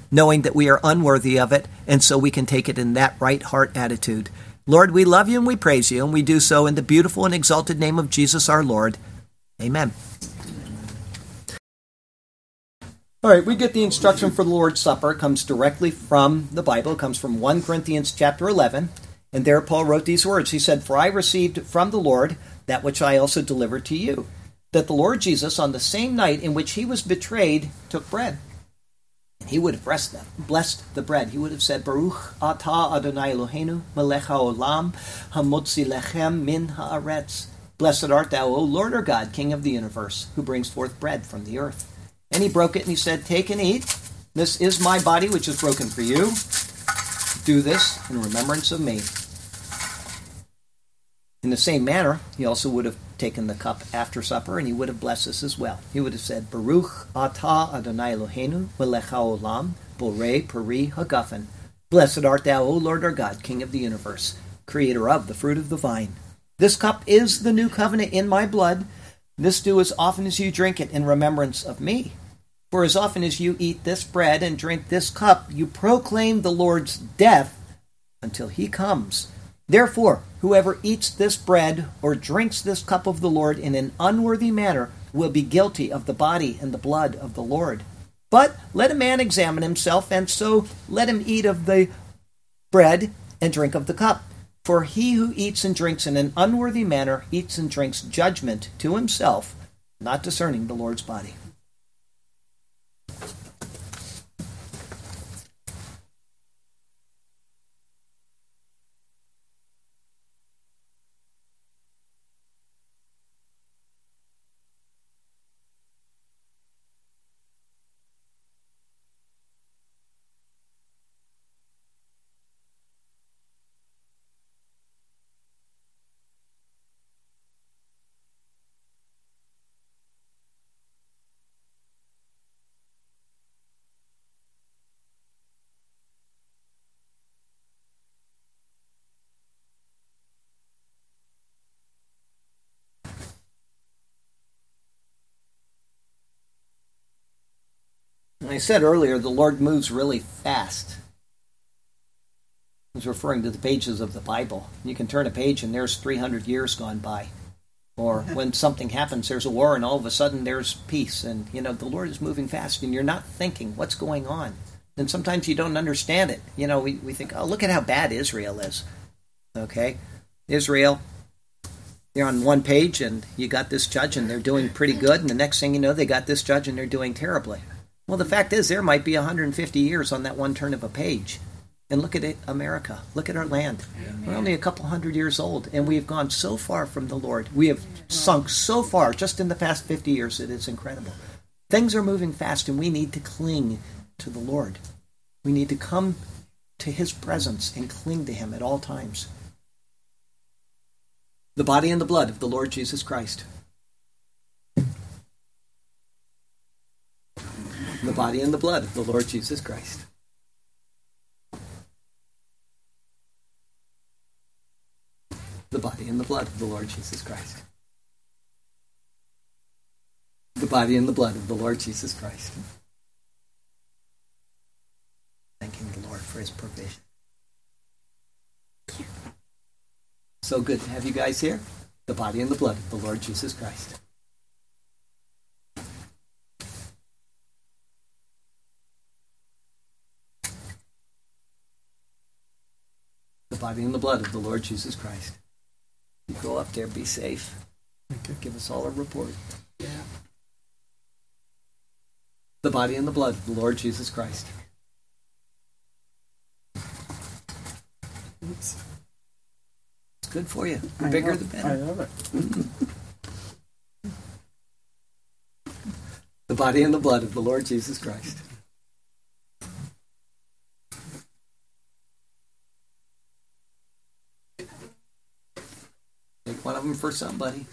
knowing that we are unworthy of it, and so we can take it in that right heart attitude. Lord, we love you and we praise you, and we do so in the beautiful and exalted name of Jesus our Lord. Amen. All right, we get the instruction for the Lord's Supper. It comes directly from the Bible. It comes from First Corinthians chapter eleven. And there Paul wrote these words. He said, "For I received from the Lord that which I also delivered to you, that the Lord Jesus, on the same night in which he was betrayed, took bread. And he would have blessed, them, blessed the bread. He would have said, Baruch atah Adonai Eloheinu, melech haolam, hamotzi lechem min haaretz. Blessed art thou, O Lord our God, King of the universe, who brings forth bread from the earth. And he broke it and he said, Take and eat. This is my body which is broken for you. Do this in remembrance of me." In the same manner, he also would have taken the cup after supper, and he would have blessed us as well. He would have said, Baruch atah Adonai Eloheinu, melech haolam, borei peri hagafen. Blessed art thou, O Lord our God, King of the universe, creator of the fruit of the vine. This cup is the new covenant in my blood. This do as often as you drink it in remembrance of me. For as often as you eat this bread and drink this cup, you proclaim the Lord's death until he comes. Therefore, whoever eats this bread or drinks this cup of the Lord in an unworthy manner will be guilty of the body and the blood of the Lord. But let a man examine himself, and so let him eat of the bread and drink of the cup. For he who eats and drinks in an unworthy manner eats and drinks judgment to himself, not discerning the Lord's body. I said earlier, the Lord moves really fast. I was referring to the pages of the Bible. You can turn a page and there's three hundred years gone by. Or when something happens, there's a war and all of a sudden there's peace. And, you know, the Lord is moving fast and you're not thinking, what's going on? And sometimes you don't understand it. You know, we, we think, oh, look at how bad Israel is. Okay? Israel, they're on one page and you got this judge and they're doing pretty good. And the next thing you know, they got this judge and they're doing terribly. Well, the fact is, there might be one hundred fifty years on that one turn of a page. And look at it, America. Look at our land. Yeah. We're only a couple hundred years old, and we have gone so far from the Lord. We have sunk so far just in the past fifty years. It is incredible. Things are moving fast, and we need to cling to the Lord. We need to come to his presence and cling to him at all times. The body and the blood of the Lord Jesus Christ. The body and the blood of the Lord Jesus Christ. The body and the blood of the Lord Jesus Christ. The body and the blood of the Lord Jesus Christ. Thanking the Lord for his provision. So good to have you guys here. The body and the blood of the Lord Jesus Christ. The body and the blood of the Lord Jesus Christ. You go up there, be safe. Give us all a report. Yeah. The body and the blood of the Lord Jesus Christ. It's good for you. The bigger the better. I love it. The body and the blood of the Lord Jesus Christ. Take one of them for somebody.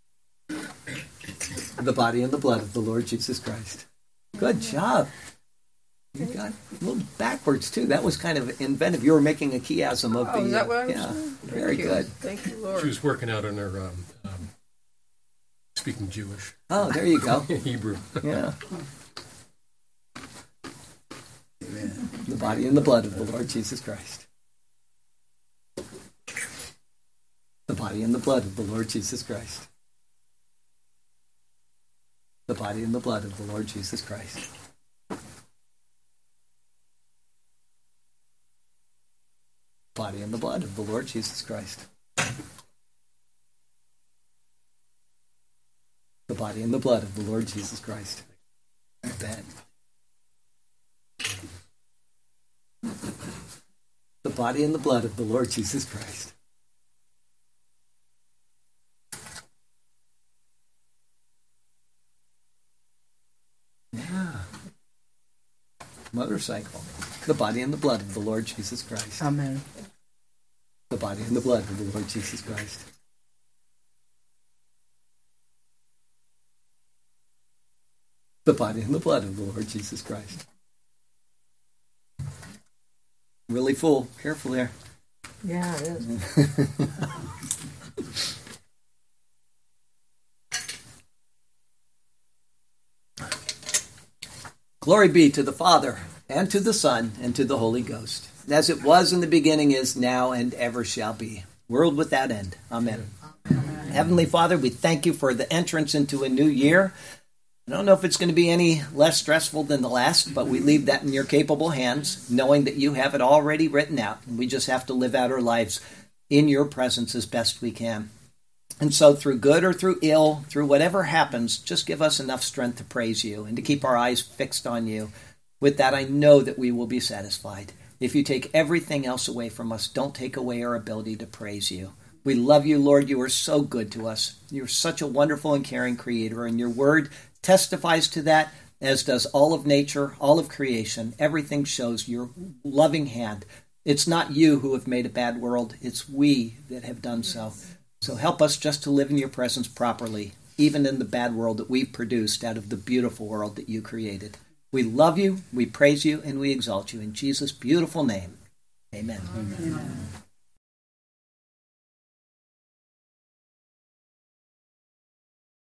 The body and the blood of the Lord Jesus Christ. Good job. You got a little backwards, too. That was kind of inventive. You were making a chiasm of oh, the... is that what I was yeah, doing? very Thank good. Thank you, Lord. She was working out on her um, um, speaking Jewish. Oh, there you go. Hebrew. Yeah. Amen. body and the blood of the Lord Jesus Christ. The body and the blood of the Lord Jesus Christ. The body and the blood of the Lord Jesus Christ. Body and the blood of the Lord Jesus Christ. The body and the blood of the Lord Jesus Christ. Amen. The body and the blood of the Lord Jesus Christ. Yeah. Motorcycle. The body and the blood of the Lord Jesus Christ. Amen. The body and the blood of the Lord Jesus Christ. The body and the blood of the Lord Jesus Christ. Really full. Careful there. Yeah, it is. Glory be to the Father, and to the Son, and to the Holy Ghost, as it was in the beginning, is now, and ever shall be, world without end. Amen. Amen. Heavenly Father, we thank you for the entrance into a new year. I don't know if it's going to be any less stressful than the last, but we leave that in your capable hands, knowing that you have it already written out, and we just have to live out our lives in your presence as best we can. And so through good or through ill, through whatever happens, just give us enough strength to praise you and to keep our eyes fixed on you. With that, I know that we will be satisfied. If you take everything else away from us, don't take away our ability to praise you. We love you, Lord. You are so good to us. You're such a wonderful and caring creator, and your word testifies to that, as does all of nature, all of creation. Everything shows your loving hand. It's not you who have made a bad world. It's we that have done so. So help us just to live in your presence properly, even in the bad world that we've produced out of the beautiful world that you created. We love you, we praise you, and we exalt you. In Jesus' beautiful name, amen. Amen. Amen.